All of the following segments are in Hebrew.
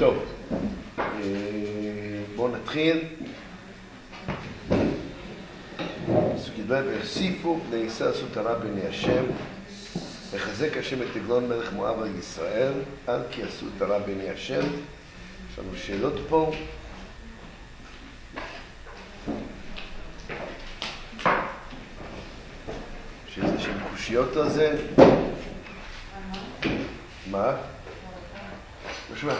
טוב, בואו נתחיל. פסוק י"ב, ויוסיפו בני ישראל עשו תורה בעיני השם, לחזק השם את עגלון מלך מואב על ישראל, על כי עשו תורה בעיני השם. יש לנו שאלות פה. יש איזושהי קושיות על זה. מה? לא שומע.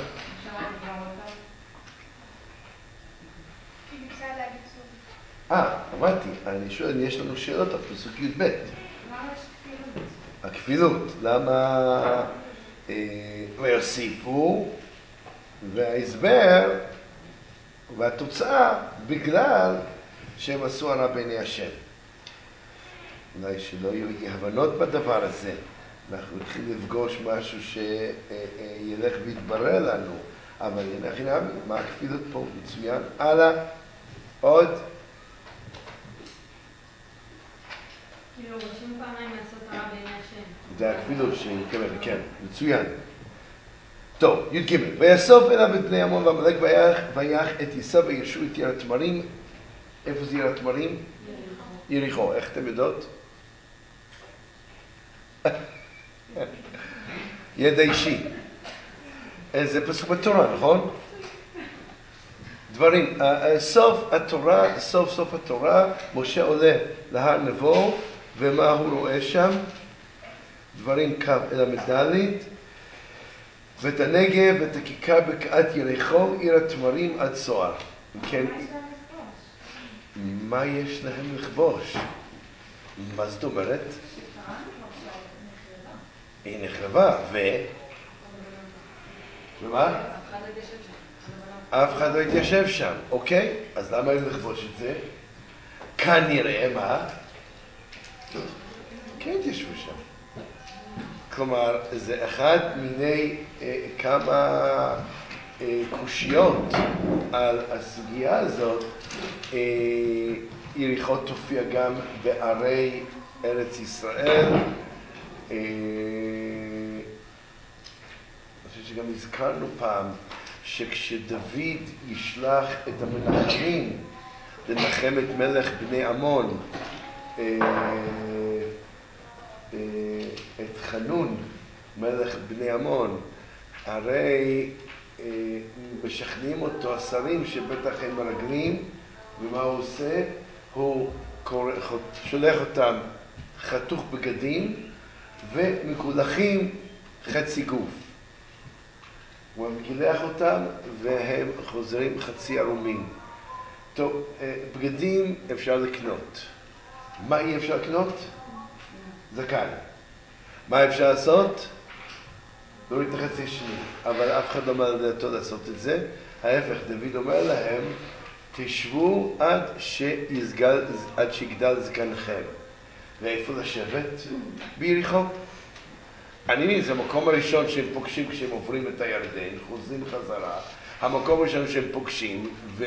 אמרתי, אני שואל, יש לנו שאלות על פסוק י"ב. למה יש כפילות? הכפילות, למה ויוסיפו, וההסבר והתוצאה בגלל שהם עשו הרע בעיני השם. אולי שלא יהיו הבנות בדבר הזה, אנחנו נתחיל לפגוש משהו שילך ויתברר לנו, אבל הנה, מה הכפילות פה? מצוין. הלאה, עוד. כאילו, רשום פעמיים לעשות הרע בעיני השם. זה הכפילות שיקבל, כן, מצוין. טוב, י"ג, ויאסוף אליו את בני עמון ועמלק ויח את עשיו וירשו את יער התמרים. איפה זה יער התמרים? יריחו. איך אתם יודעות? ידע אישי. זה פסוק בתורה, נכון? דברים, סוף התורה, משה עולה להר נבו, ומה הוא רואה שם? דברים קו אל המדלית, ואת הנגב ואת הכיכר בקעת יריחו, עיר התמרים עד צוער. כן, מה יש להם לכבוש? מה זאת אומרת? היא נחרבה, ומה? אף אחד לא התיישב שם, אוקיי? אז למה הם לכבוש את זה? כנראה, מה? כן התיישבו שם. כלומר, זה אחד מיני כמה קושיות על הסוגיה הזאת. יריחו תופיע גם בערי ארץ ישראל. אני חושב שגם הזכרנו פעם שכשדוד ישלח את המנחמים לנחם את מלך בני עמון, את חנון מלך בני עמון, הרי משכנעים אותו השרים שבטח הם מרגלים, ומה הוא עושה? הוא שולח אותם חתוך בגדים ומקולחים חצי גוף. הוא מגילח אותם והם חוזרים חצי ערומים. טוב, בגדים אפשר לקנות. מה אי אפשר לקנות? זקן. מה אפשר לעשות? להוריד את החצי השני. אבל אף אחד לא אומר לדעתו לעשות את זה. ההפך, דוד אומר להם, תשבו עד שיגדל זקנכם. ואיפה לשבת? ביריחו. אני מבין, זה המקום הראשון שהם פוגשים כשהם עוברים את הירדן, חוזרים חזרה. המקום הראשון שהם פוגשים,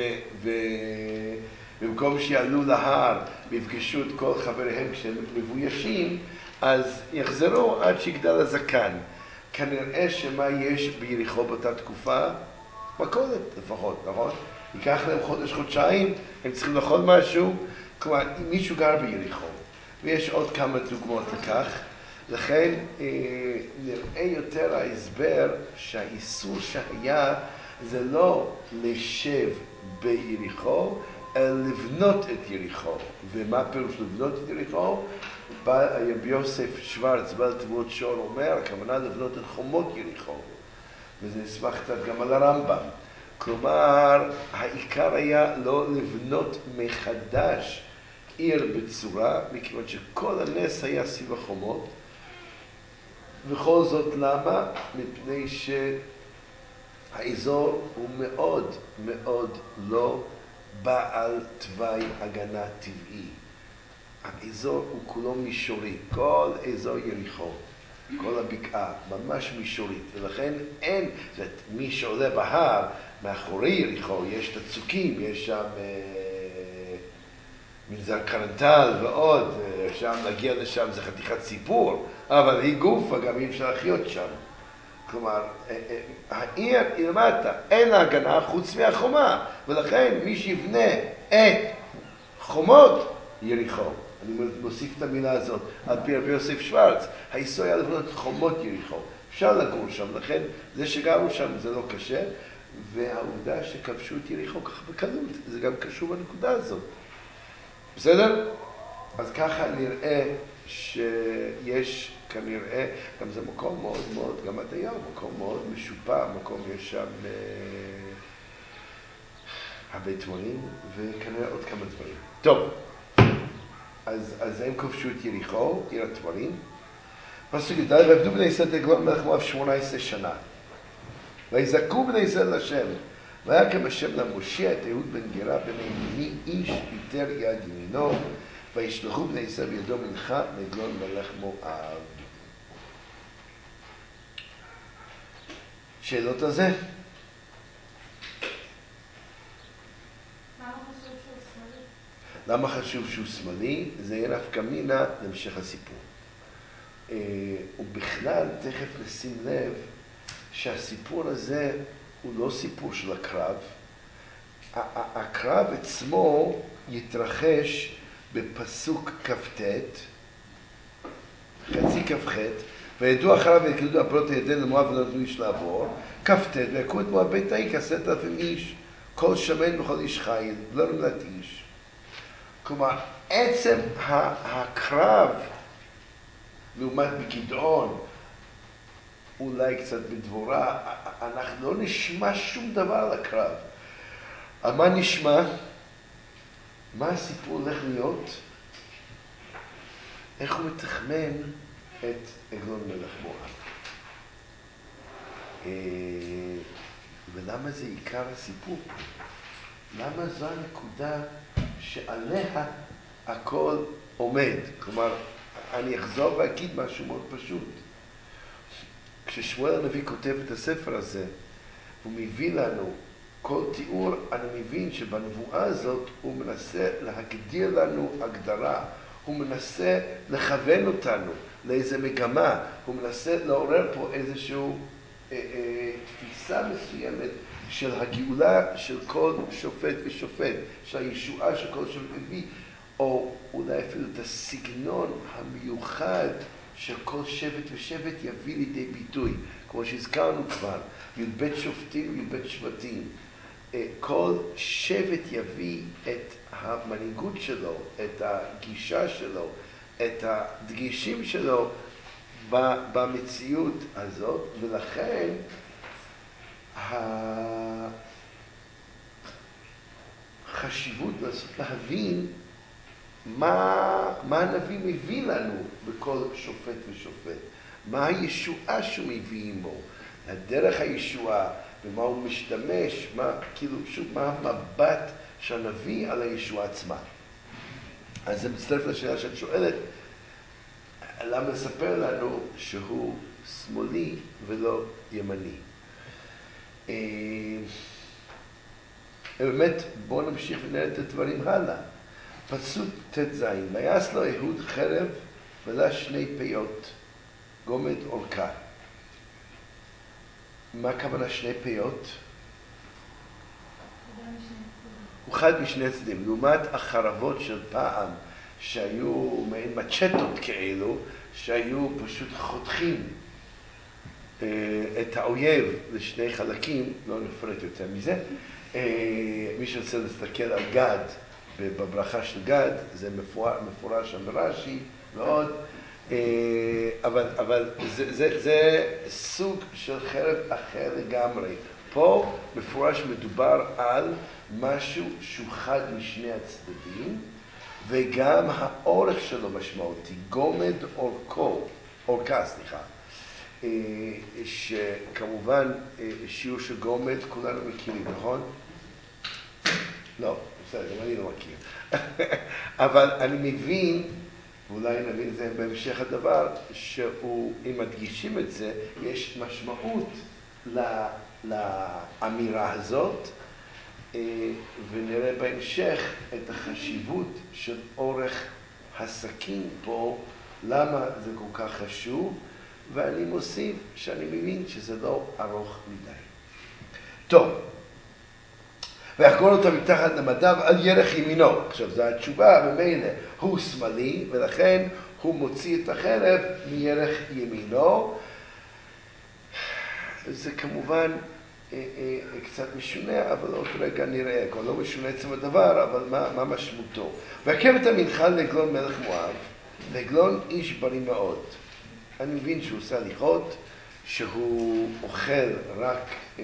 ובמקום שיעלו להר, ויפגשו את כל חבריהם כשהם מבוישים, אז יחזרו עד שיגדל הזקן. כנראה שמה יש ביריחו באותה תקופה? מכולת לפחות, נכון? ייקח להם חודש-חודשיים, הם צריכים לאכול משהו. כלומר, אם מישהו גר ביריחו, ויש עוד כמה דוגמאות לכך, לכן נראה יותר ההסבר שהאיסור שהיה זה לא לשב ביריחו, אלא לבנות את יריחו. ומה פירוש לבנות את יריחו? רבי יוסף שוורץ, בעל תבואות שור, אומר, הכוונה לבנות את חומות יריחו. וזה נסמך קצת גם על הרמב"ם. כלומר, העיקר היה לא לבנות מחדש עיר בצורה, מכיוון שכל הנס היה סביב החומות. וכל זאת למה? מפני שהאזור הוא מאוד מאוד לא בעל תוואי הגנה טבעי. האזור הוא כולו מישורי, כל אזור יריחו, כל הבקעה, ממש מישורית, ולכן אין, מי שעולה בהר, מאחורי יריחו, יש את הצוקים, יש שם מנזר קרנטל ועוד, שם להגיע לשם זה חתיכת סיפור, אבל היא גופה, גם אי אפשר לחיות שם. כלומר, העיר היא למטה, אין לה הגנה חוץ מהחומה, ולכן מי שיבנה את חומות יריחו, אני מוסיף את המילה הזאת, על פי רבי יוסף שוורץ, היסוד היה לבנות חומות יריחו, אפשר לגור שם, לכן זה שגרו שם זה לא קשה, והעובדה שכבשו את יריחו ככה בקלות, זה גם קשור בנקודה הזאת. בסדר? אז ככה נראה שיש כנראה, גם זה מקום מאוד מאוד, גם עד היום, מקום מאוד משופע, מקום יש שם הרבה דברים, וכנראה עוד כמה דברים. טוב, אז הם כבשו את יריחו, עיר הדברים. פסוק י"ד, ועבדו בני ישראל את עגלון מלך מואב 18 שנה. ויזעקו בני ישראל להשם, ויקם השם למושיע את אהוד בן גרה בן ימיני איש ביתר יד ימינו, וישלחו בני ישראל בידו מנחה לעגלון מלך מואב. שאלות על זה? למה חשוב שהוא שמאלי? זה יהיה נפקא מינה להמשך הסיפור. ובכלל, תכף נשים לב שהסיפור הזה הוא לא סיפור של הקרב. הקרב עצמו יתרחש בפסוק כ"ט, חצי כ"ח, וידעו אחריו ויקלדו הפלות הירדן למואב ולא נתנו איש לעבור, כ"ט, ויכו את מואב בית העי כ10,000 איש, כל שמן וכל איש חיל, לא נמלט איש. כלומר, עצם הקרב, לעומת בגדעון, אולי קצת בדבורה, אנחנו לא נשמע שום דבר על הקרב. על מה נשמע? מה הסיפור הולך להיות? איך הוא מתחמן את עגלון מלך מואב? ולמה זה עיקר הסיפור? למה זו הנקודה שעליה הכל עומד? כלומר, אני אחזור ואגיד משהו מאוד פשוט. כששמואל הנביא כותב את הספר הזה, הוא מביא לנו כל תיאור, אני מבין שבנבואה הזאת הוא מנסה להגדיר לנו הגדרה, הוא מנסה לכוון אותנו לאיזה מגמה, הוא מנסה לעורר פה איזושהי תפיסה מסוימת של הגאולה של כל שופט ושופט, של הישועה של כל שופט מביא, או אולי אפילו את הסגנון המיוחד שכל שבט ושבט יביא לידי ביטוי. כמו שהזכרנו כבר, י"ב שופטים וי"ב שבטים. כל שבט יביא את המנהיגות שלו, את הגישה שלו, את הדגישים שלו במציאות הזאת, ולכן החשיבות לנסות להבין מה הנביא מביא לנו בכל שופט ושופט, מה הישועה שהוא מביא עמו, הדרך הישועה, ומה הוא משתמש, מה המבט שהנביא על הישועה עצמה. אז זה מצטרף לשאלה שאת שואלת, למה לספר לנו שהוא שמאלי ולא ימני? באמת, בואו נמשיך ונראה את הדברים הלאה. פסוק ט"ז, ויעש לו אהוד חרב ולה 2 פיות, גומד אורכה. מה הכוונה 2 פיות? הוא חד משני צדדים. לעומת החרבות של פעם, שהיו מעין מצ'טות כאלו, שהיו פשוט חותכים את האויב לשני חלקים, לא נפרט יותר מזה. מי שרוצה להסתכל על גד, בברכה של גד, זה מפורש שם ברש"י ועוד, אבל זה סוג של חרב אחר לגמרי. פה מפורש מדובר על משהו שהוא חד משני הצדדים, וגם האורך שלו משמעותי, גומד אורכה, שכמובן שיעור של גומד כולנו מכירים, נכון? לא, בסדר, גם אני לא מכיר. אבל אני מבין, ואולי נבין את זה בהמשך הדבר, שאם מדגישים את זה, יש משמעות לאמירה הזאת, ונראה בהמשך את החשיבות של אורך הסכין פה, למה זה כל כך חשוב, ואני מוסיף שאני מבין שזה לא ארוך מדי. טוב, ויחגור אותו מתחת למדיו על ירך ימינו. עכשיו, זו התשובה, במילא הוא שמאלי, ולכן הוא מוציא את החרב מירך ימינו. זה כמובן קצת משונה, אבל עוד רגע נראה. כבר לא משונה עצם הדבר, אבל מה משמעותו? והקרב את המנחה לעגלון מלך מואב, ועגלון איש בריא מאוד. אני מבין שהוא עושה הליכות, שהוא אוכל רק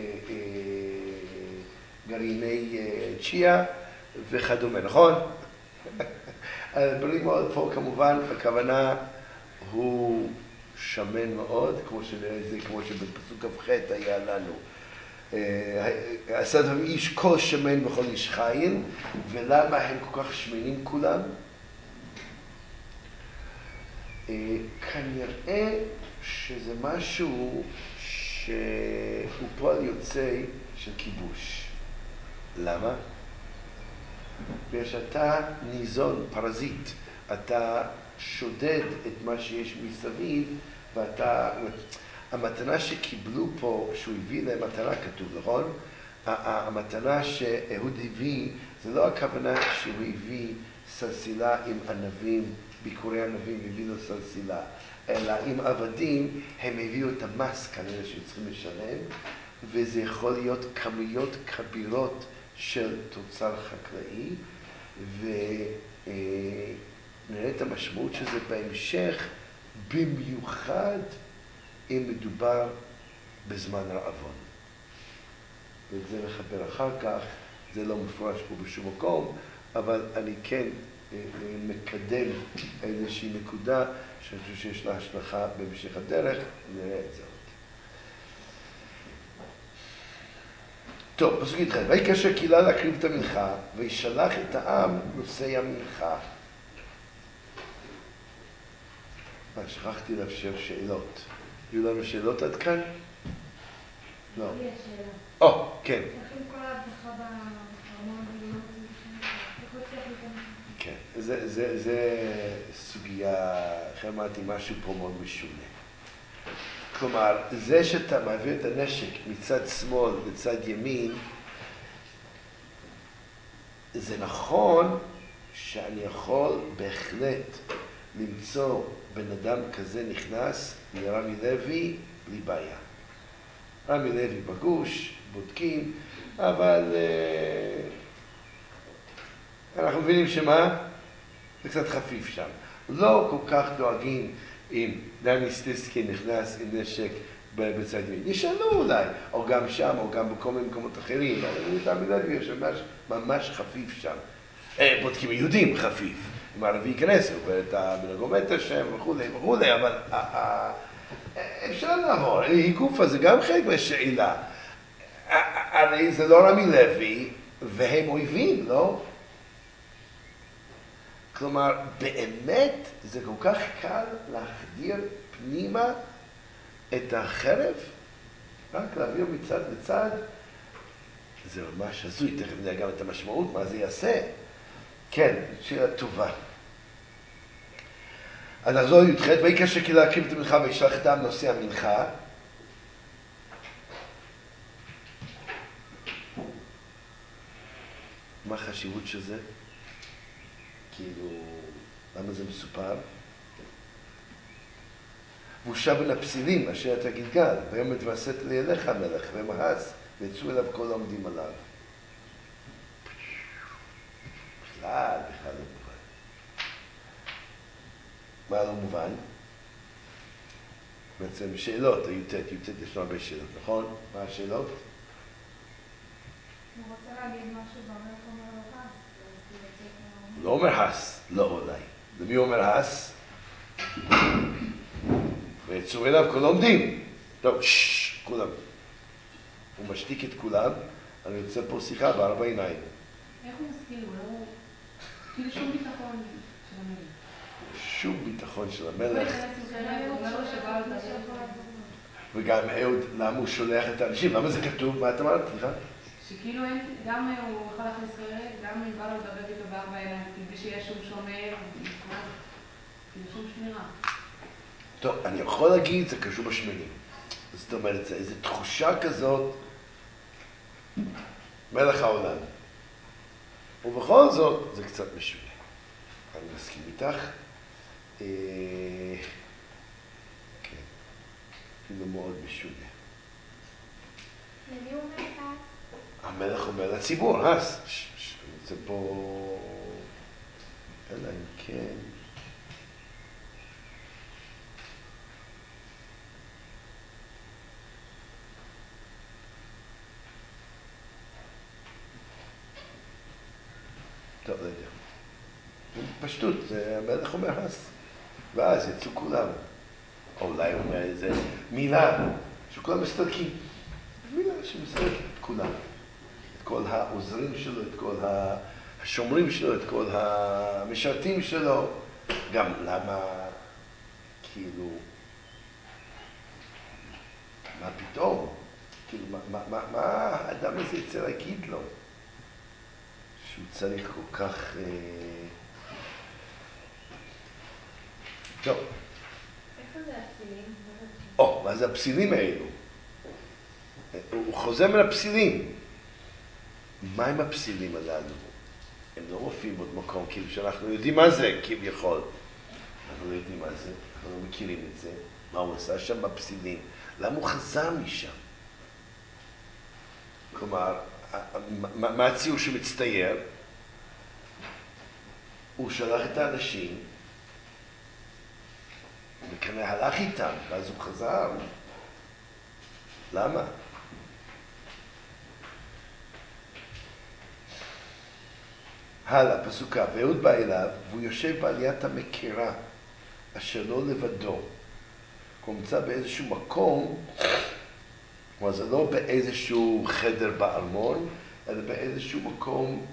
גרעיני צ'יה וכדומה, נכון? בריא מאוד פה כמובן, הכוונה הוא שמן מאוד, כמו שבפסוק כ"ח היה לנו. עשה דבר איש כל שמן וכל איש חיל, ולמה הם כל כך שמנים כולם? כנראה שזה משהו שהוא פועל יוצא של כיבוש. למה? בגלל שאתה ניזון, פרזיט, אתה שודד את מה שיש מסביב, ואתה... המתנה שקיבלו פה, שהוא הביא להם מתנה, כתוב, נכון? המתנה שאהוד הביא, זה לא הכוונה שהוא הביא סלסילה עם ענבים, ביקורי ענבים הביא לו סלסילה, אלא עם עבדים הם הביאו את המס כנראה שהם צריכים לשלם, וזה יכול להיות כמויות כבירות של תוצר חקלאי, ונראה את המשמעות של זה בהמשך, במיוחד אם מדובר בזמן רעבון. ואת זה נחבר אחר כך, זה לא מפורש פה בשום מקום, אבל אני כן מקדם איזושהי נקודה שאני חושב שיש לה השלכה בהמשך הדרך, נראה את זה עוד. טוב, פסוק י"ח, ויהי כאשר קהילה להקריב את המנחה, וישלח את העם נושאי המנחה. שכחתי לאפשר שאלות. יהיו לנו שאלות עד כאן? לא. יש שאלה. כן. איך עם כל ההבטחה בארמון ולא רוצים לשנות? איך לא צריך להתאמצע? כן, זה סוגיה, איך אמרתי, משהו פה מאוד משונה. כלומר, זה שאתה מעביר את הנשק מצד שמאל לצד ימין, זה נכון שאני יכול בהחלט למצוא בן אדם כזה נכנס לרמי לוי בלי בעיה. רמי לוי בגוש, בודקים, אבל אנחנו מבינים שמה? זה קצת חפיף שם. לא כל כך דואגים אם דני סטיסקי נכנס עם נשק בצד ימין. ישאלו אולי, או גם שם, או גם בכל מיני מקומות אחרים. לא, רמי לוי יש ממש חפיף שם. בודקים יהודים חפיף. אם הערבי ייכנס, הוא ואת המנגומטר שם וכולי, אבל אפשר לעבור. היגוף הזה גם חלק מהשאלה. הרי זה לא רמי לוי, והם אויבים, לא? כלומר, באמת זה כל כך קל להחדיר פנימה את החרב, רק להעביר מצד לצד. זה ממש הזוי, תכף נראה גם את המשמעות, מה זה יעשה. כן, שאלה טובה. אז נחזור לי"ח, ויהי כאשר קהילה להקריב את המנחה וישלח את העם נושאי המנחה. מה החשיבות של זה? כאילו, למה זה מסופר? והוא שב בין הפסילים אשר אתה גלגל, ויאמר ותווסת לי אליך המלך, ומאס, ויצאו אליו כל העומדים עליו. בכלל לא מובן. מה לא מובן? בעצם שאלות, י"ט יש לו הרבה שאלות, נכון? מה השאלות? הוא רוצה להגיד משהו והמלך אומר לו הס, הוא לא אומר הס, לא אולי. למי הוא אומר הס? ויצאו אליו כל עומדים. טוב, כולם. הוא משתיק את כולם, אני יוצא פה שיחה בארבע עיניים. איך הוא מסכים? הוא לא... כאילו שום ביטחון של המלך. שום ביטחון של המלך. הוא וגם אהוד, למה הוא שולח את האנשים? למה זה כתוב? מה אתה אמרת? סליחה? שכאילו אין, גם הוא יכול להכניס חרב, גם אם בא לו לדבר איתו בארבע עיניים, בלי שיש שום שומר, כאילו שום שמירה. טוב, אני יכול להגיד, זה קשור בשמנים. זאת אומרת, זה איזו תחושה כזאת, מלך העולם. ובכל זאת, זה קצת משונה. אני מסכים איתך. כן, אפילו מאוד משונה. למי הוא אומר אז? המלך אומר לציבור, זה פה... אלא אם כן... טוב, לא יודע. פשטות, המלך אומר ואז יצאו כולם. אולי הוא אומר איזה מילה שכולם מסתלקים. מילה שמסתלקים את כולם. את כל העוזרים שלו, את כל השומרים שלו, את כל המשרתים שלו. גם למה, כאילו, מה פתאום? כאילו, מה האדם הזה יצא להגיד לו? שהוא צריך כל כך... טוב. איפה זה הפסילים? מה זה הפסילים האלו? הוא חוזר מן הפסילים. מה הם הפסילים הללו? הם לא מופיעים בעוד מקום, כאילו שאנחנו יודעים מה זה, כביכול. אנחנו לא יודעים מה זה, אנחנו לא מכירים את זה. מה הוא עשה שם בפסילים? למה הוא חזר משם? כלומר, מה הציור שמצטייר? הוא שלח את האנשים, וכנראה הלך איתם, ואז הוא חזר. למה? הלאה, פסוקה, ואהוד בא אליו, והוא יושב בעליית המקרה, אשר לא לבדו. הוא נמצא באיזשהו מקום, כלומר זה לא באיזשהו חדר בארמון, אלא באיזשהו מקום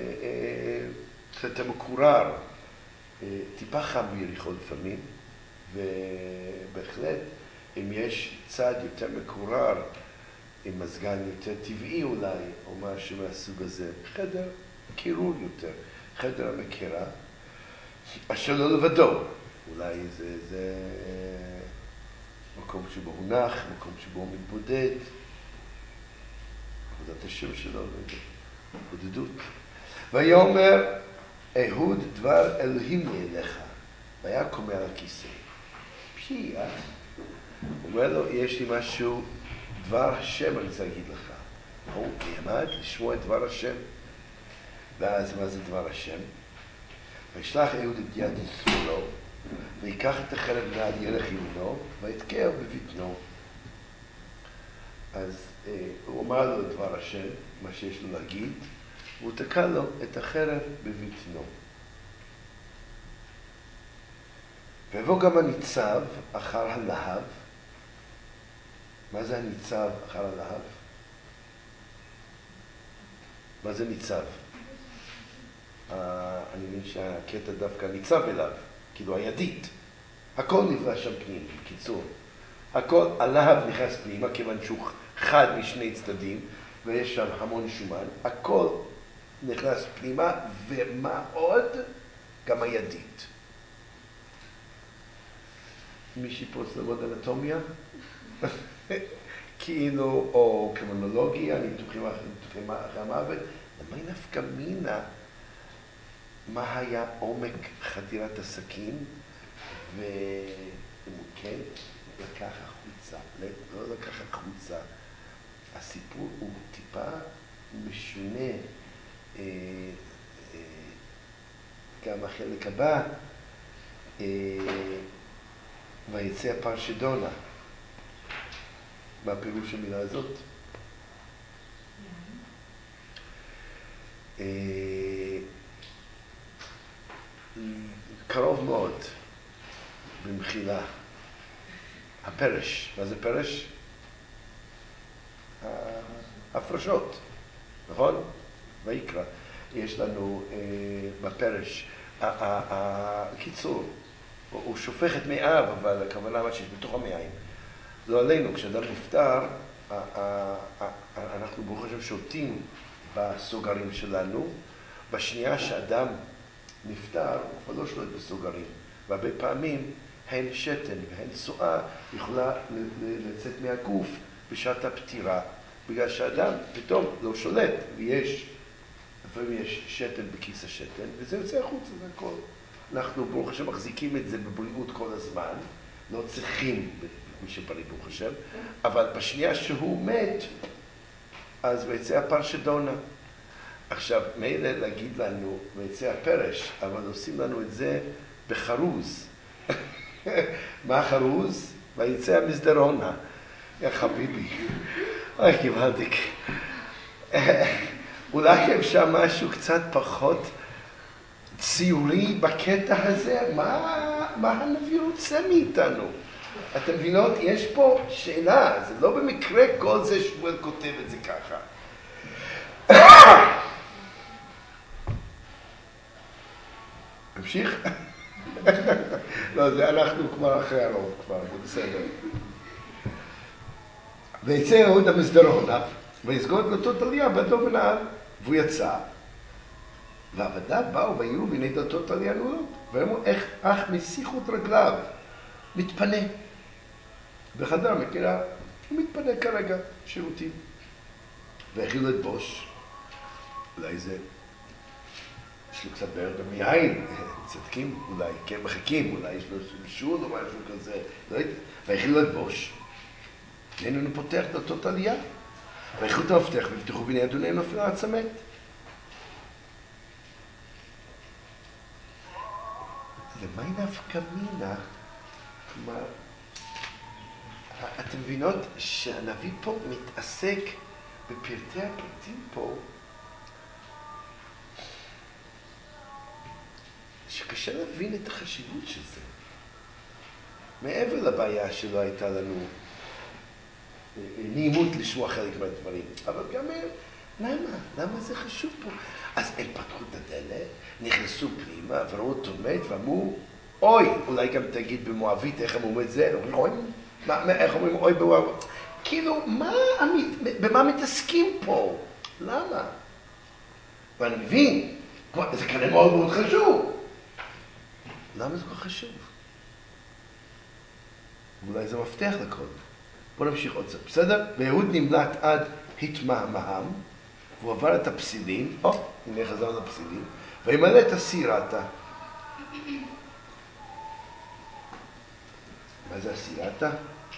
קצת מקורר. טיפה חם ביריחו לפעמים, ובהחלט אם יש צד יותר מקורר, עם מזגן יותר טבעי אולי, או משהו מהסוג הזה, חדר קירור יותר, חדר המקרה, אשר לא לבדו. אולי זה מקום שבו הוא נח, מקום שבו הוא מתבודד, עבודת השם שלו, בודדות. ויאמר אהוד דבר אלוהים לי אליך, והיה קומע על הכיסא. הוא אומר לו, יש לי משהו, דבר השם אני רוצה להגיד לך. הוא נעמד לשמוע את דבר השם. ואז מה זה דבר השם? וישלח אהוד את יד שמאלו, ויקח את החרב מעל ירך ימינו, ויתקעו בבטנו. אז הוא אמר לו את דבר השם, מה שיש לו להגיד, והוא תקע לו את החרב בבטנו. ויבוא גם הניצב אחר הלהב. מה זה הניצב אחר הלהב? מה זה ניצב? אני מבין שהקטע דווקא ניצב אליו, כאילו הידית. הכל נבלע שם פנים, בקיצור. הכל, הלהב נכנס פנימה, כיוון שהוא חד משני צדדים, ויש שם המון שומן. הכל נכנס פנימה, ומה עוד? גם הידית. מישהי פה רוצה ללמוד אנטומיה? כאילו, או קרימינולוגיה, ניתוחים אחרי המוות. למה היא נפקא מינה? מה היה עומק חתירת הסכין? ואם הוא כן לקח החוצה, לא לקח החוצה. הסיפור הוא טיפה משונה. גם החלק הבא, ויצא הפרשדונה. מה הפירוש המילה הזאת? קרוב מאוד, במחילה. הפרש, מה זה פרש? הפרשות, נכון? ויקרא. יש לנו בפרש, קיצור, הוא שופך את מאיו, אבל הכוונה מה שיש בתוך המעיים. לא עלינו, כשאדם נפטר, אנחנו ברוך השם שולטים בסוגרים שלנו. בשנייה שאדם נפטר, הוא כבר לא שולט בסוגרים. והרבה פעמים הן שתן והן צואה יכולה לצאת מהגוף בשעת הפטירה, בגלל שאדם פתאום לא שולט, ויש, לפעמים יש שתן בכיס השתן, וזה יוצא החוצה, זה הכל. אנחנו ברוך השם מחזיקים את זה בבריאות כל הזמן, לא צריכים, מי שבריא ברוך השם, אבל בשנייה שהוא מת, אז ויצא הפרשדונה. עכשיו, מילא להגיד לנו, ויצא הפרש, אבל עושים לנו את זה בחרוז. מה החרוז? ויצא המסדרונה. יא חביבי. אוי, גבלדיק. אולי אפשר משהו קצת פחות ציורי בקטע הזה? מה הנביא רוצה מאיתנו? אתם מבינות? יש פה שאלה, זה לא במקרה כל זה שמואל כותב את זה ככה. המשיך? לא, זה אנחנו כבר אחרי הרוב כבר, זה בסדר. ויצא אהוד המסדרונה, ויסגור דלתות עלייה בידו ונעל, והוא יצא. ועבדיו באו ויראו והנה דלתות עלייה נעולות, ואמרו איך מסיחו את רגליו, מתפנה. בחדר מכירה, הוא מתפנה כרגע, שירותים. והחילו את בוש, אולי זה, יש לו קצת בעיות במיין, צדקים אולי, כן מחכים, אולי יש לו בישול או משהו כזה, לא יודע. והחילו את בוש, איננו פותח דלתות עלייה, והחילו את המפתח והבטיחו והנה אדוני נופל על הצמאת. למי נפקא מינה? כלומר, אתם מבינות שהנביא פה מתעסק בפרטי הפרטים פה, שקשה להבין את החשיבות של זה. מעבר לבעיה שלא הייתה לנו נעימות לשמוע חלק מהדברים, אבל גם למה זה חשוב פה? אז הם פתחו את הדלת, נכנסו פנימה, וראו אותו מת ואמרו, אוי, אולי גם תגיד במואבית איך הם אומרים את זה, אוי, איך אומרים אוי במואבית? כאילו, במה מתעסקים פה? למה? ואני מבין, זה כנראה מאוד מאוד חשוב. למה זה כל חשוב? אולי זה מפתח לכל. בואו נמשיך עוד קצת, בסדר? ויהוד נמלט עד התמהמהם, והוא עבר את הפסילים, הנה חזרנו לפסילים, וימלא את הסירתה. מה זה הסירתה?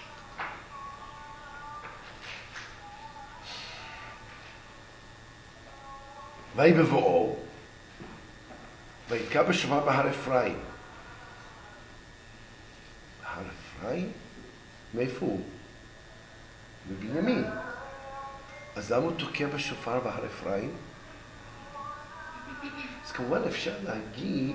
ויהי בבואו, ויתקע בשופר בהר אפרים. בהר אפרים? מאיפה הוא? בבנימין. אז למה הוא תוקע בשופר בהר אפרים? אז כמובן אפשר להגיד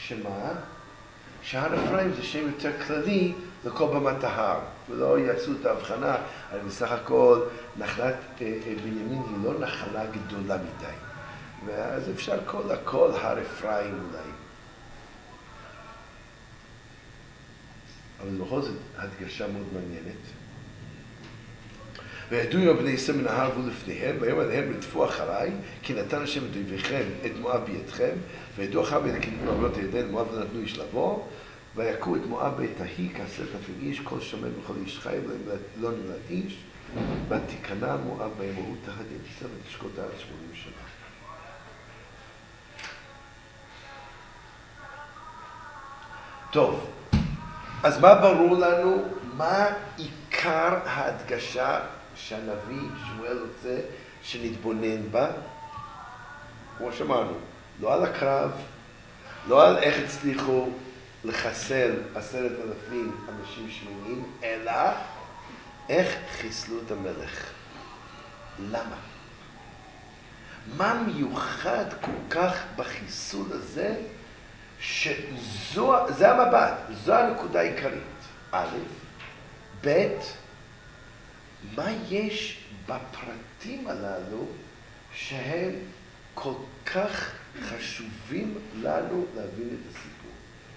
שהר אפרים זה שם יותר כללי לכל במת ההר, ולא יעשו את ההבחנה, אבל בסך הכל נחלת בנימין היא לא נחלה גדולה מדי. ואז אפשר הכל הר אפרים אולי. אבל בכל זאת הדגשה מאוד מעניינת. וידעו בני ישראל מן ההר ובאו לפניהם, ויאמר להם רדפו אחריי, כי נתן השם את אויביכם את מואב בידכם, וידעו אחריו ונקמו מרבות הירדן, מואב לא נתנו איש לבוא, ויכו את מואב בעת ההיא כ10,000 איש, כל שמן וכל איש חי, ולא נמלט איש, ותיכנע מואב וימות תחת יד ישראל ותשקוט הארץ 80 שנה. טוב, אז מה ברור לנו? מה עיקר ההדגשה שהנביא שמואל רוצה שנתבונן בה? כמו שאמרנו, לא על הקרב, לא על איך הצליחו לחסל 10,000 אנשים שמנים, אלא איך חיסלו את המלך. למה? מה מיוחד כל כך בחיסול הזה, שזה המבט, זו הנקודה העיקרית. א', ב', מה יש בפרטים הללו שהם כל כך חשובים לנו להבין את הסיפור.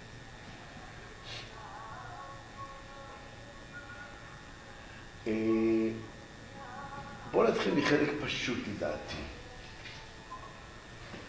בואו נתחיל מחלק פשוט לדעתי.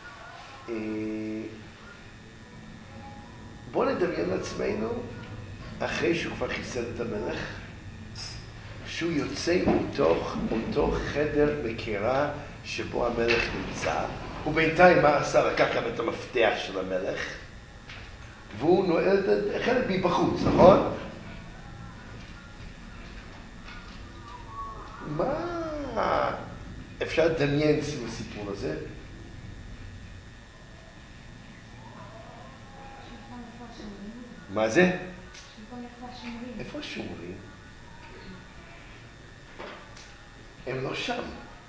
בואו נדמיין לעצמנו אחרי שהוא כבר חיסל את המלך, שהוא יוצא מתוך אותו חדר מקירה שבו המלך נמצא, ובינתיים מה עשה? לקח גם את המפתח של המלך, והוא נועל את החדר מבחוץ, נכון? מה אפשר לדמיין סביב הסיפור הזה? מה זה? איפה השומרים? הם לא שם.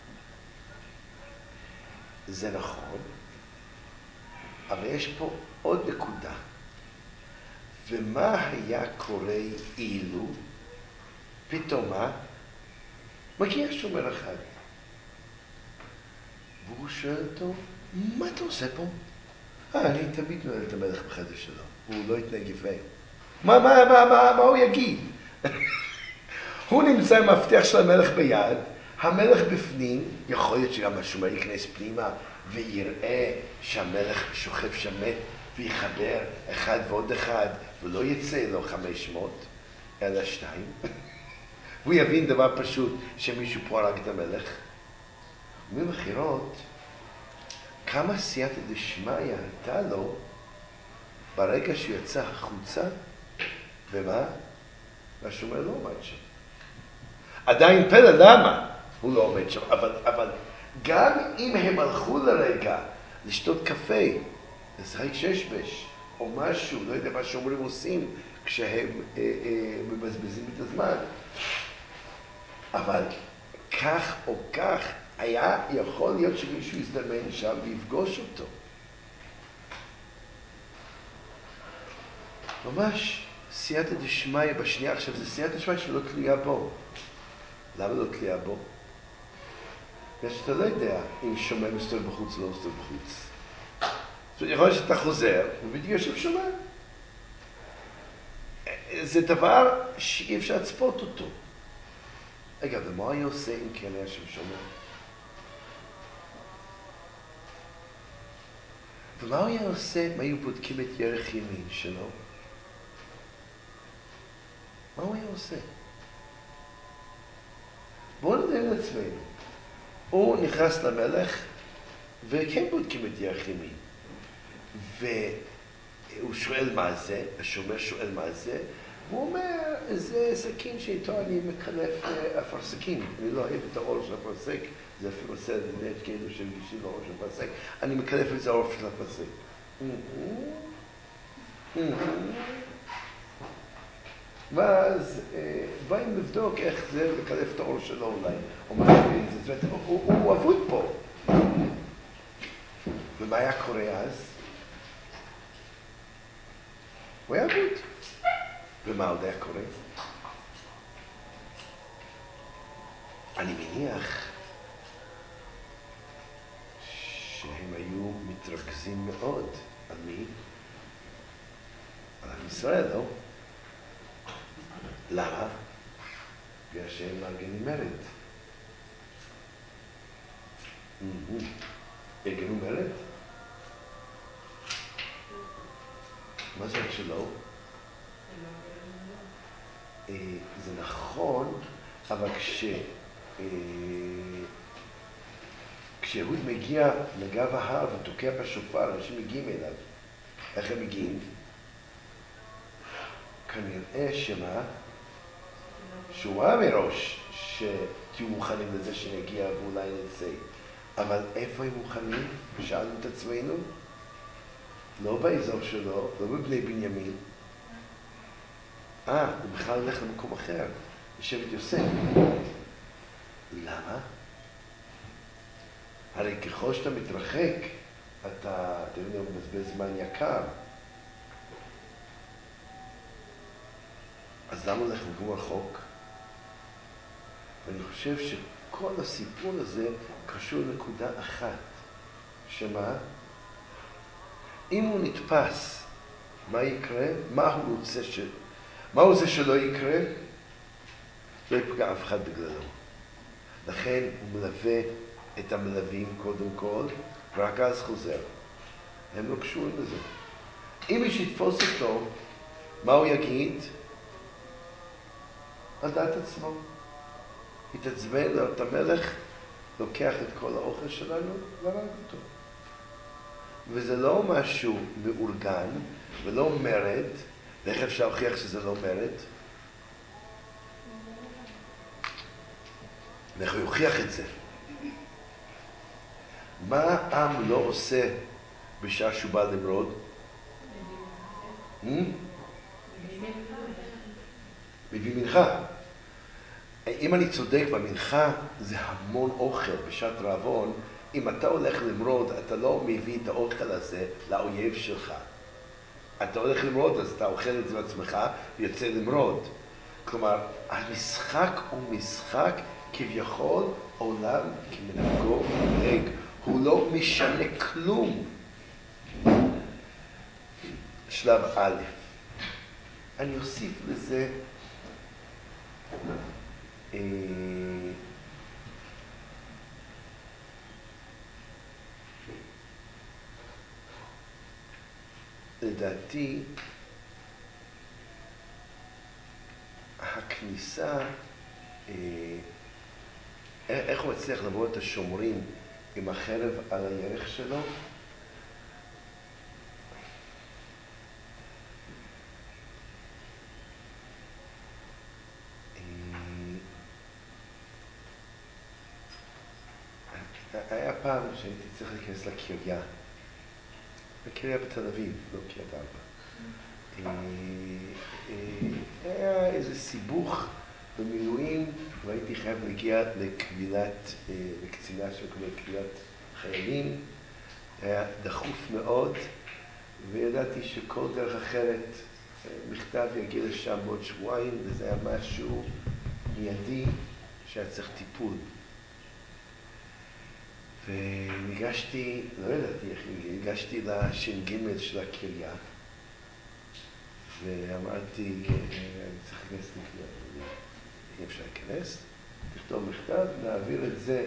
זה נכון, אבל יש פה עוד נקודה. ומה היה קורה אילו? פתאום מה? מגיע שומר אחד. והוא שואל אותו, מה אתה עושה פה? אני תמיד נועל את המלך בחדר שלו. הוא לא יתנהג יפה. מה הוא יגיד? הוא נמצא עם המפתח של המלך ביד, המלך בפנים, יכול להיות שגם השומר ייכנס פנימה ויראה שהמלך שוכב שם מת ויחבר אחד ועוד אחד ולא יצא לו 500 אלא 2. והוא יבין דבר פשוט שמישהו פה הרג את המלך. ומבחירות, כמה סייעתא דשמיא הייתה לו ברגע שהוא יצא החוצה, ומה? והשומר לא עומד שם. עדיין פלא, למה? הוא לא עומד שם, אבל גם אם הם הלכו לרגע לשתות קפה, לשחק ששבש, או משהו, לא יודע מה שאומרים עושים כשהם מבזבזים את הזמן, אבל כך או כך היה יכול להיות שמישהו יזדמן שם ויפגוש אותו. ממש סייעתא דשמיא בשנייה. עכשיו זה סייעתא דשמיא שלא תלויה בו. למה לא תלויה בו? בגלל שאתה לא יודע אם שומר מסתובב בחוץ או לא מסתובב בחוץ. זאת אומרת, יכול להיות שאתה חוזר ובדיוק יושב שומר. זה דבר שאי אפשר לצפות אותו. רגע, ומה היה עושה אם כן היה שם שומר? ומה הוא היה עושה אם היו בודקים את ירך ימין שלו? מה הוא היה עושה? בואו נדמיין לעצמנו. הוא נכנס למלך, וכן בודקים את ירך ימין. והוא שואל מה זה, השומר שואל מה זה, והוא אומר, זה סכין שאיתו אני מקלף אפרסקים. אני לא אוהב את האור של אפרסק, זה אפילו עושה את כאילו שמגישים לאור של אפרסק. אני מקלף את זה האור של אפרסק. ואז באים לבדוק איך זה לקלף את האור שלו אולי, או מה יבין זה. זאת אומרת, הוא עבוד פה. ומה היה קורה אז? הוא היה עבוד. ומה עוד היה קורה? אני מניח שהם היו מתרכזים מאוד על מי? על עם ישראל, לא? למה? בגלל שהם מארגנים מרד. ארגנו מרד? מה זה שלא? זה נכון, אבל כשאהוד מגיע לגב ההר ותוקע בשופר, אנשים מגיעים אליו. איך הם מגיעים? כנראה שמה? שהוא ראה מראש שתהיו מוכנים לזה שנגיע ואולי נצא. אבל איפה הם מוכנים? שאלנו את עצמנו? לא באזור שלו, לא בבני בנימין. הוא בכלל הולך למקום אחר, בשבט יוסף. למה? הרי ככל שאתה מתרחק, אתה מבזבז זמן יקר. אז למה הולך למקום רחוק? ואני חושב שכל הסיפור הזה קשור לנקודה אחת. שמה? אם הוא נתפס, מה יקרה? מה הוא רוצה שלא יקרה? לא יפגע אף אחד בגללו. לכן הוא מלווה את המלווים קודם כל, ורק אז חוזר. הם לא קשורים לזה. אם יש יתפוס אותו, מה הוא יגיד? על דעת עצמו. התעצבן להיות המלך, לוקח את כל האוכל שלנו והרג אותו. וזה לא משהו מאורגן ולא מרד. ואיך אפשר להוכיח שזה לא מרד? ואיך הוא יוכיח את זה? מה העם לא עושה בשעה שהוא בא למרוד? מביא מנחה. אם אני צודק, במנחה זה המון אוכל בשעת רעבון. אם אתה הולך למרוד, אתה לא מביא את האוכל הזה לאויב שלך. אתה הולך למרוד, אז אתה אוכל את זה בעצמך ויוצא למרוד. כלומר, המשחק הוא משחק כביכול עולם כמנהגו מנהג. הוא לא משנה כלום. שלב א', אני אוסיף לזה לדעתי הכניסה, איך הוא מצליח לבוא את השומרים עם החרב על הירך שלו? היה פעם שהייתי צריך להיכנס לקריה. בקריה בתל אביב, לא קריית ארבע. היה איזה סיבוך במילואים, והייתי חייב להגיע לקצינה שקוראים קבילת חיילים. היה דחוף מאוד, וידעתי שכל דרך אחרת, מכתב יגיע לשם בעוד שבועיים, וזה היה משהו מיידי שהיה צריך טיפול. וניגשתי, לא ידעתי איך ניגשתי לש"ג של הקריה, ואמרתי, אני צריך להיכנס לקריה, אי אפשר להיכנס, תכתוב מכתב, נעביר את זה.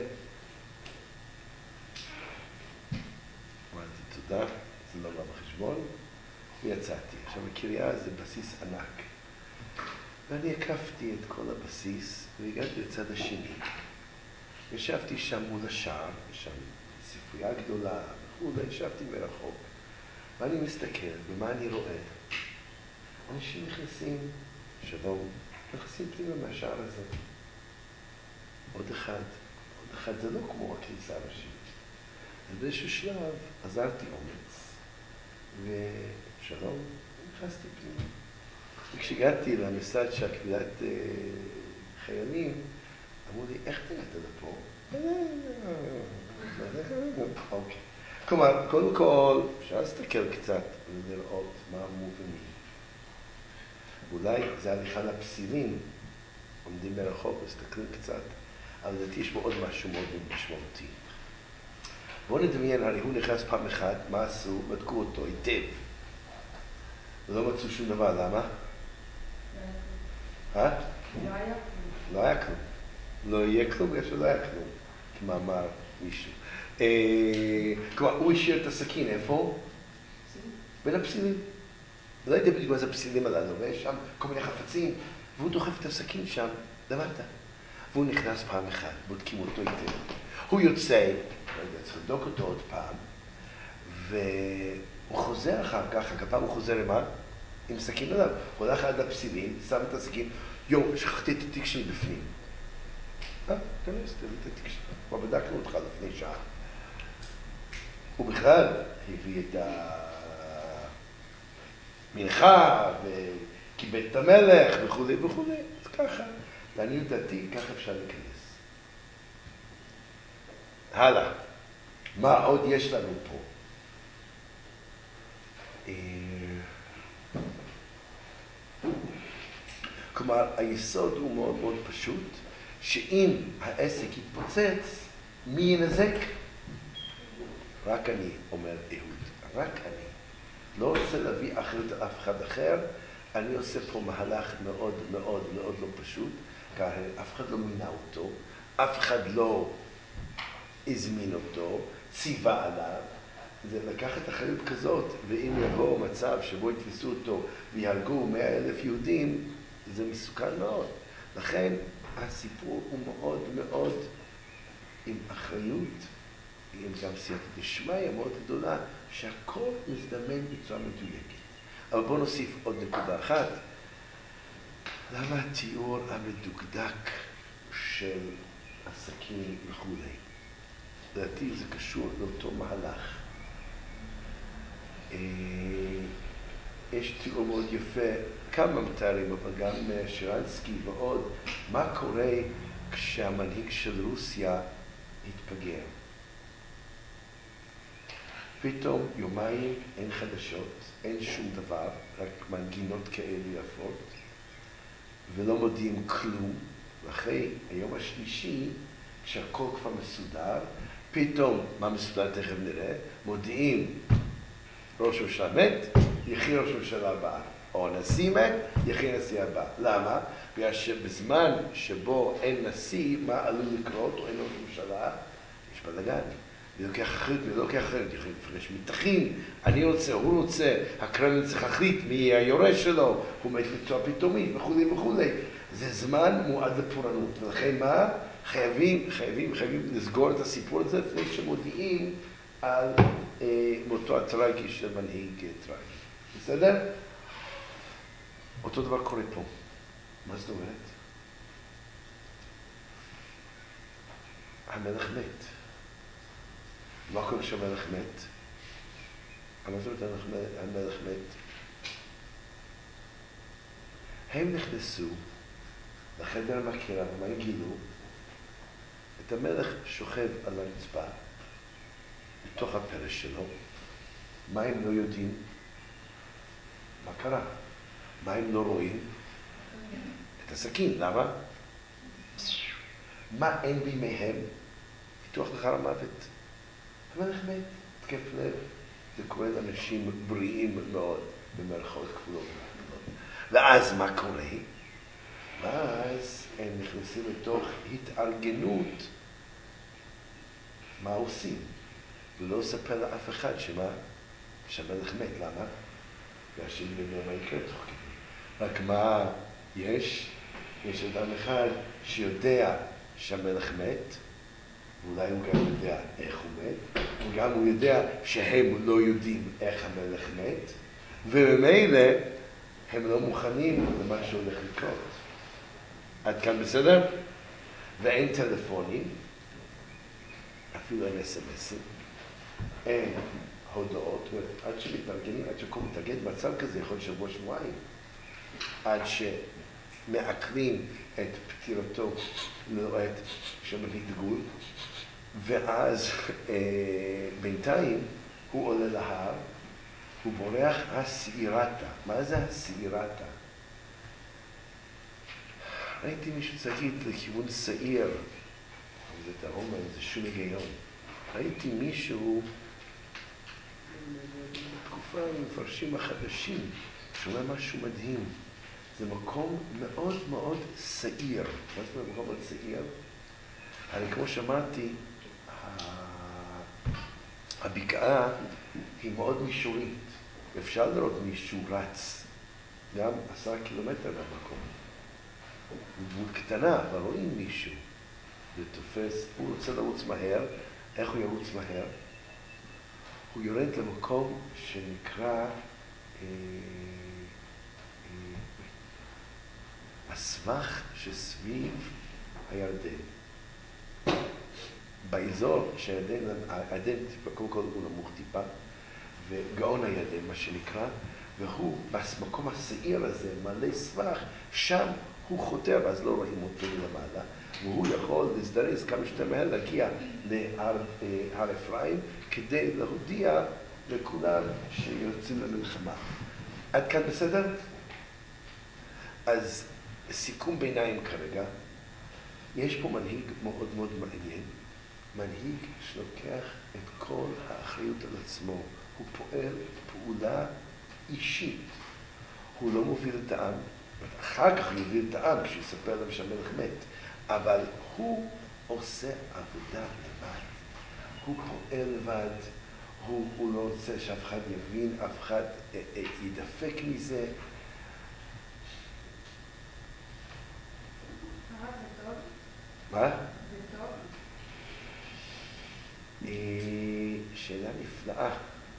אמרתי, תודה, זה לא בא בחשבון, ויצאתי. עכשיו, הקריה זה בסיס ענק, ואני הקפתי את כל הבסיס, והגעתי לצד השני. ישבתי שם מול השער, שם ספרייה גדולה וכו', ישבתי מרחוק, ואני מסתכל, ומה אני רואה? אנשים נכנסים, שלום, נכנסים פנימה מהשער הזה. עוד אחד, זה לא כמו הכניסה הראשית. אז באיזשהו שלב עזרתי אומץ, ושלום, נכנסתי פנימה. וכשהגעתי למשרד של קבילת חיילים, אמרו לי, איך תגעת לפה? אוקיי. כלומר, קודם כל, אפשר להסתכל קצת ולראות מה מובנים. אולי זה הליכה לפסילים, עומדים מרחוק, מסתכלים קצת, אבל לדעתי יש בו עוד משהו מאוד משמעותי. בואו נדמיין, הרי הוא נכנס פעם אחת, מה עשו? בדקו אותו היטב. ולא מצאו שום דבר, למה? לא היה כלום. לא יהיה כלום, בגלל שלא היה כלום, כמאמר מישהו. כלומר, הוא השאיר את הסכין, איפה? בין הפסילים. לא יודע בדיוק מה זה הפסילים הללו, ויש שם כל מיני חפצים, והוא דוחף את הסכין שם, למטה. והוא נכנס פעם אחת, בודקים אותו היטב. הוא יוצא, לא יודע, צריך לבדוק אותו עוד פעם, והוא חוזר אחר כך, הפעם הוא חוזר למה? עם סכין עליו. הוא הולך עד הפסילים, שם את הסכין, שכחתי את התיק שלי בפנים. כנס, תביא את התיק שלך. כבר בדקנו אותך לפני שעה. הוא בכלל הביא את המנחה וקיבל את המלך וכו' וכו'. אז ככה, לעניות דעתי, ככה אפשר להיכנס. הלאה. מה עוד יש לנו פה? כלומר, היסוד הוא מאוד מאוד פשוט, שאם העסק יתפוצץ, מי ינזק? רק אני, אומר אהוד, רק אני. לא רוצה להביא אחריות על אף אחד אחר, אני עושה פה מהלך מאוד מאוד מאוד לא פשוט, כי אף אחד לא מינה אותו, אף אחד לא הזמין אותו, ציווה עליו, זה לקחת אחריות כזאת, ואם יבוא מצב שבו יתפסו אותו ויהרגו 100,000 יהודים, זה מסוכן מאוד. לכן הסיפור הוא מאוד מאוד עם אחריות, עם גם סייעתא דשמיא מאוד גדולה, שהכל מזדמן בצורה מדויקת. אבל בואו נוסיף עוד נקודה אחת. למה התיאור המדוקדק של עסקים וכו'? לדעתי זה קשור לאותו מהלך. יש תיאור מאוד יפה, כמה מתארים, אבל גם שרנסקי ועוד, מה קורה כשהמנהיג של רוסיה התפגר. פתאום יומיים אין חדשות, אין שום דבר, רק מנגינות כאלה יפות, ולא מודיעים כלום, ואחרי היום השלישי, כשהכל כבר מסודר, פתאום, מה מסודר תכף נראה, מודיעים ראש הממשלה מת, יחי ראש הממשלה הבא, או נשיא מת, יחי נשיא הבא. למה? בגלל שבזמן שבו אין נשיא, מה עלול לקרות, או אין ראש הממשלה, יש בלגן. ולוקח אחריות, ולוקח אחריות, יש מתחים, אני רוצה, הוא רוצה, הקרמלין צריך להחליט מי יהיה היורש שלו, הוא מת בצורה פתאומית, וכו' וכו'. זה זמן מועד לפורענות, ולכן מה? חייבים לסגור את הסיפור הזה לפני שמודיעים על מותו הטרגי של מנהיג טרגי. בסדר? אותו דבר קורה פה. מה זאת אומרת? המלך מת. מה קורה כשהמלך מת? מה זאת אומרת המלך מת? הם נכנסו לחדר המקירה, ומה הם גילו? את המלך שוכב על הרצפה, בתוך הפרש שלו. מה הם לא יודעים? מה קרה? מה הם לא רואים? את הסכין. למה? מה אין בימיהם? פיתוח לאחר המוות. המלך מת, התקף לב. זה קורה לאנשים בריאים מאוד, במרכאות כפולות. ואז מה קורה? ואז הם נכנסים לתוך התארגנות מה עושים. ולא לספר לאף אחד שהמלך מת. למה? והשני יודע מה יקרה תוך כדי. רק מה יש? יש אדם אחד שיודע שהמלך מת, ואולי הוא גם יודע איך הוא מת, וגם הוא יודע שהם לא יודעים איך המלך מת, ובמילא הם לא מוכנים למה שהולך לקרות. עד כאן בסדר? ואין טלפונים, אפילו אין אס-אמסים, אין הודעות, עד שמתארגנים, עד שכל מתאגד מצב כזה, יכול שבוע שבועיים, עד שמעכלים את פטירתו לראות שמנהיג דגול, ואז בינתיים הוא עולה להר, הוא בורח הסעירתה. מה זה הסעירתה? ראיתי מישהו צגיד לכיוון שעיר, אבל זה דרום, זה שום היגיון. ראיתי מישהו בתקופה עם מפרשים החדשים, שאומר משהו מדהים. זה מקום מאוד מאוד שעיר. מה זאת אומרת מקום מאוד שעיר? הרי כמו שאמרתי, הבקעה היא מאוד מישורית. אפשר לראות מישהו רץ גם 10 קילומטר מהמקום. דמות קטנה, אבל רואים מישהו ותופס, הוא רוצה לרוץ מהר. איך הוא ירוץ מהר? הוא יורד למקום שנקרא הסבך שסביב הירדן. באזור שהירדן, קודם כל הוא נמוך טיפה, וגאון הירדן מה שנקרא, והוא במקום השעיר הזה, מלא סבך, שם הוא חותר, ואז לא רואים אותו מלמעלה, והוא יכול להזדרז כמה שיותר מהר להגיע להר אפרים, כדי להודיע לכולם שיוצאים למלחמה. עד כאן בסדר? אז סיכום ביניים כרגע, יש פה מנהיג מאוד מאוד מעניין, מנהיג שלוקח את כל האחריות על עצמו, הוא פועל פעולה אישית, הוא לא מוביל את העם, אחר כך הוא יוביל את העם כשהוא יספר להם שהמלך מת, אבל הוא עושה עבודה לבד, הוא פועל לבד, הוא לא רוצה שאף אחד יבין, אף אחד ידפק מזה. מה? זה טוב? שאלה נפלאה.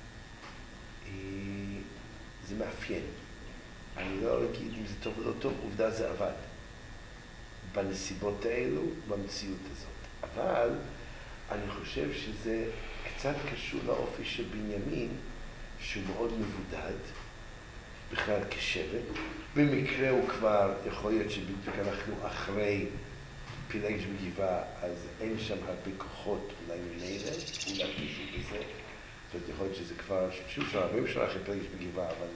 זה מאפיין. אני לא אגיד אם זה טוב או לא טוב, עובדה זה עבד. בנסיבות האלו, במציאות הזאת. אבל אני חושב שזה קצת קשור לאופי של בנימין, שהוא מאוד מבודד, בכלל כשבט. במקרה הוא כבר, יכול להיות שבדיוק אנחנו אחרי פילגש בגבעה, אז אין שם הרבה כוחות אולי ממילא, אולי קשור בזה. זאת אומרת, יכול להיות שזה כבר, שוב שם, הרבה בשביל אחרי פילגש בגבעה, אבל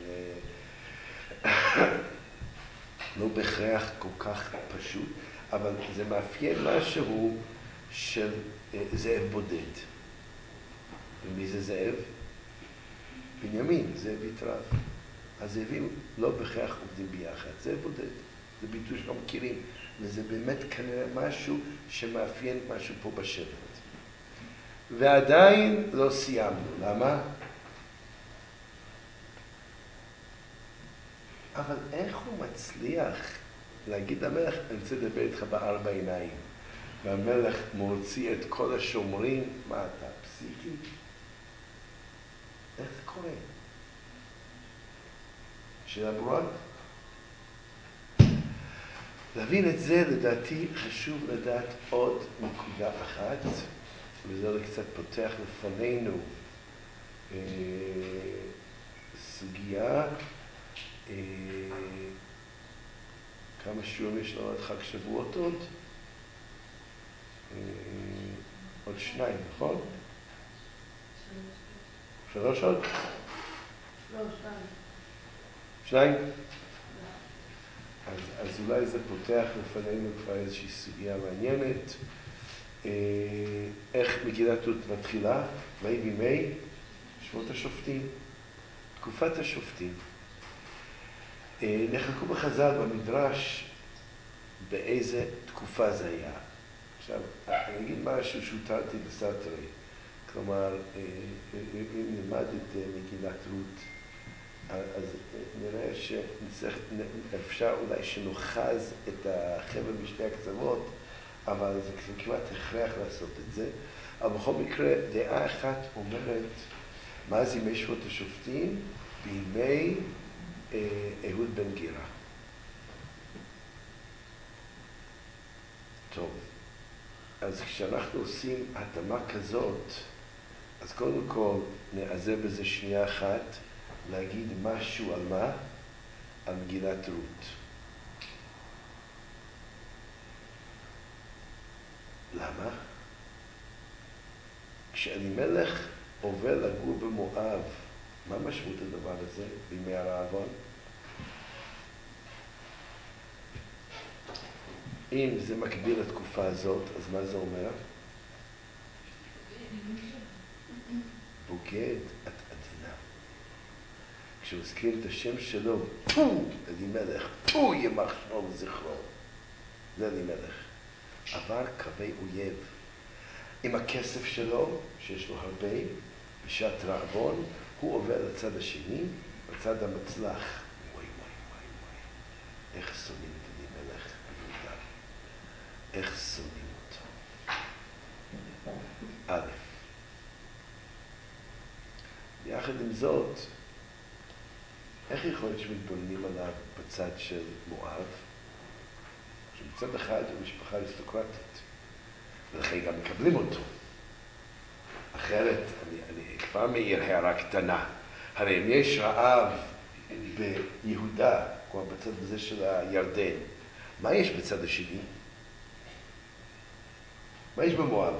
לא בהכרח כל כך פשוט, אבל זה מאפיין משהו של זאב בודד. ומי זה זאב? בנימין, זאב יתרב. הזאבים לא בהכרח עובדים ביחד, זאב בודד. זה ביטוי שלא מכירים, וזה באמת כנראה משהו שמאפיין משהו פה בשבט. ועדיין לא סיימנו, למה? אבל איך הוא מצליח להגיד למלך, אני רוצה לדבר איתך בארבע עיניים, והמלך מוציא את כל השומרים, מה אתה, פסיכי? איך זה קורה? שאלה ברורה? להבין את זה, לדעתי, חשוב לדעת עוד נקודה אחת, וזה קצת פותח לפנינו סוגיה, כמה שיעורים יש לנו עד חג שבועות עוד? עוד 2, נכון? 3 עוד? לא, 2? אז אולי זה פותח לפנינו כבר איזושהי סוגיה מעניינת. איך מגילת רות מתחילה? מי בימי? שבועות השופטים. תקופת השופטים. נחלקו בחז"ל במדרש באיזה תקופה זה היה. עכשיו, אני אגיד משהו שהותרתי בסתרי. כלומר, אם נלמד את מגילת רות, אז נראה שאפשר אולי שנוחז את החבל משתי הקצוות, אבל זה כמעט הכרח לעשות את זה. אבל בכל מקרה, דעה אחת אומרת, מה זה ימי שבועות השופטים? בימי אהוד בן גירה. טוב, אז כשאנחנו עושים התאמה כזאת, אז קודם כל נעזר בזה שנייה אחת, להגיד משהו על מה? על מגילת רות. למה? כשאלימלך עובר לגור במואב, מה משמעות הדבר הזה בימי הרעבון? אם זה מקביל לתקופה הזאת, אז מה זה אומר? בוגד, את עדינה. כשמזכירים את השם שלו, פו, אלימלך, פו, ימח שמו וזכרו. זה אלימלך. עבר קווי אויב. עם הכסף שלו, שיש לו הרבה, בשעת רעבון, הוא עובר לצד השני, לצד המצלח. וואי, וואי, וואי, וואי. איך שונאים את אלימלך ביהודה. איך שונאים אותו. א', יחד עם זאת, איך יכול להיות שמתבוננים עליו בצד של מואב? שמצד אחד הוא משפחה אריסטוקרטית, ולכן גם מקבלים אותו. אחרת, אני כבר מעיר הערה קטנה. הרי אם יש רעב ביהודה, כמו בצד הזה של הירדן, מה יש בצד השני? מה יש במואב?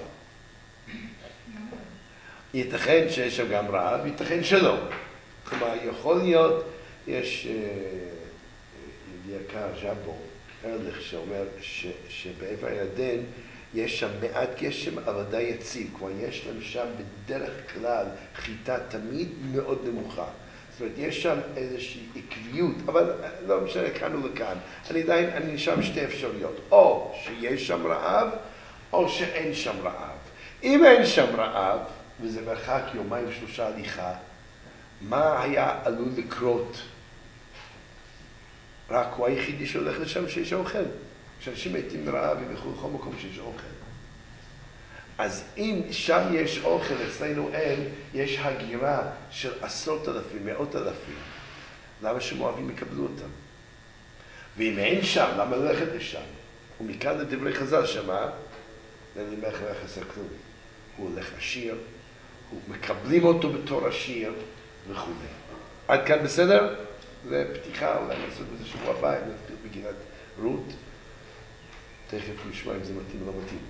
ייתכן שיש שם גם רעב, ייתכן שלא. כלומר, יכול להיות, יש ידיע יקר, ז'אבו, ארליך, שאומר שבעבר הירדן יש שם מעט גשם, אבל די יציב. כלומר, יש להם שם בדרך כלל חיטה תמיד מאוד נמוכה. זאת אומרת, יש שם איזושהי עקביות, אבל לא משנה כאן ולכאן. אני שם שתי אפשרויות. או שיש שם רעב, או שאין שם רעב. אם אין שם רעב, וזה מרחק 2-3 הליכה, מה היה עלול לקרות? רק הוא היחידי שהולך לשם שיש אוכל. כשאנשים מתים מרעב הם ילכו לכל מקום שיש אוכל. אז אם שם יש אוכל, אצלנו אין, יש הגירה של 10,000, 100,000. למה שמואבים יקבלו אותם? ואם אין שם, למה ללכת לשם? ומכאן לדברי חז"ל שמה, לנמך לא יחסר כלום. הוא הולך עשיר, הוא מקבלים אותו בתור עשיר וכו'. עד כאן בסדר? זה פתיחה, אולי נעשות בזה שבוע הבא, נתחיל בגינת רות. תכף נשמע אם זה מתאים או לא מתאים.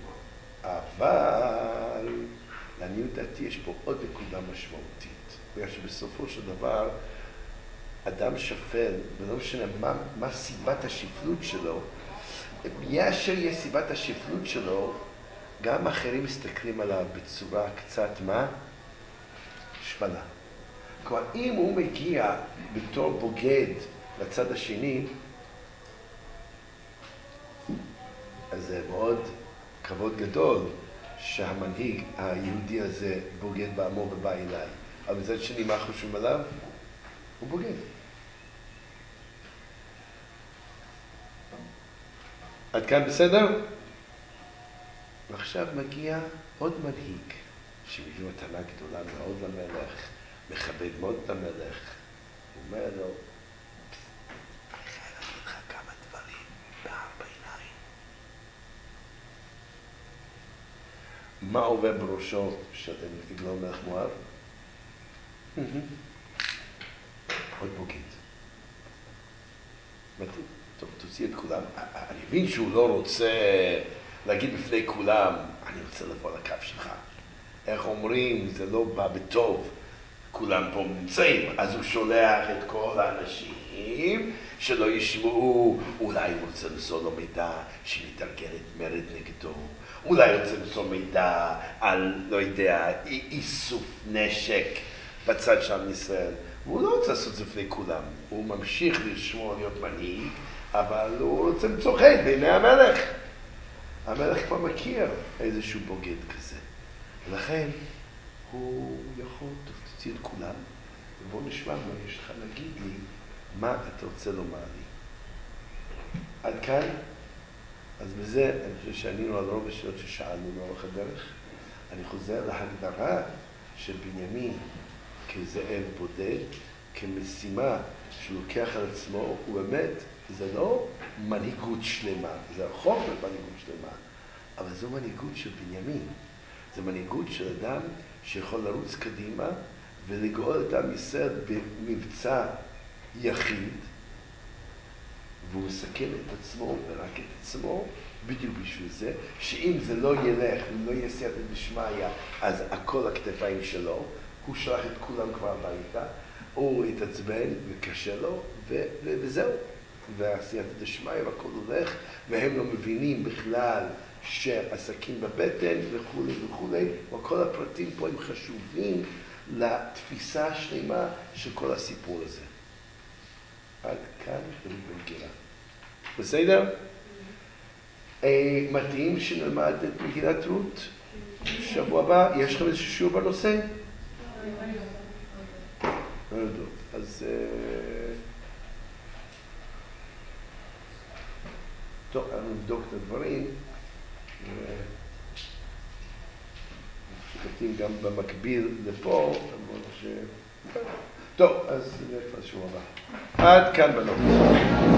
אבל לעניות דעתי יש פה עוד נקודה משמעותית. בגלל שבסופו של דבר, אדם שפל, ולא משנה מה סיבת השפלות שלו, מאשר יש סיבת השפלות שלו, גם אחרים מסתכלים עליו בצורה קצת מה? שפלה. כלומר, אם הוא מגיע בתור בוגד לצד השני, אז זה מאוד כבוד גדול שהמנהיג היהודי הזה בוגד בעמו ובא אליי. אבל בצד שני, מה חושבים עליו? הוא בוגד. עד כאן בסדר? ועכשיו מגיע עוד מנהיג שמביא מתנה גדולה מאוד למלך, מכבד מאוד את המלך. הוא אומר לו, אני חייב להגיד לך כמה דברים בארבע עיניים. מה עובר בראשו של עגלון מלך מואב? עוד בוגד. טוב, תוציא את כולם. אני מבין שהוא לא רוצה להגיד בפני כולם, אני רוצה לבוא לקו שלך. איך אומרים, זה לא בא בטוב. כולם פה נמצאים, אז הוא שולח את כל האנשים שלא ישמעו, אולי הוא רוצה למסור לו מידע שמתארגנת מרד נגדו, אולי הוא רוצה למסור מידע על, לא יודע, איסוף נשק בצד שם ישראל. והוא לא רוצה לעשות את זה לפני כולם, הוא ממשיך לשמור להיות מנהיג, אבל הוא רוצה למצוא חן בעיני המלך. המלך כבר מכיר איזשהו בוגד כזה, ולכן הוא יכול, תוציא את כולם, ובוא נשמע מה יש לך להגיד לי, מה אתה רוצה לומר לי. עד כאן, אז בזה אני חושב שענינו על רוב השאלות ששאלנו לאורך הדרך. אני חוזר להגדרה של בנימין כזאב בודד, כמשימה שלוקח על עצמו, ובאמת זה לא מנהיגות שלמה, זה רחוק ממנהיגות שלמה, אבל זו מנהיגות של בנימין. זה מנהיגות של אדם שיכול לרוץ קדימה ולגאול את עם ישראל במבצע יחיד, והוא מסכן את עצמו ורק את עצמו בדיוק בשביל זה, שאם זה לא ילך ולא יהיה סייעתא דשמיא, אז הכל הכתפיים שלו, הוא שלח את כולם כבר הביתה, הוא התעצבן וקשה לו, וזהו. והסייעתא דשמיא והכל הולך, והם לא מבינים בכלל שעסקים בבטן וכו' וכו', וכל הפרטים פה הם חשובים לתפיסה השלמה של כל הסיפור הזה. עד כאן במגילה. בסדר? מתאים שנלמד את מגילת רות? שבוע הבא, יש לכם איזשהו שיעור בנושא? לא יודעות. אז טוב, אנחנו נבדוק את הדברים. שכתים גם במקביל לפה, טוב, אז זה כבר שבוע הבא. עד כאן בנות.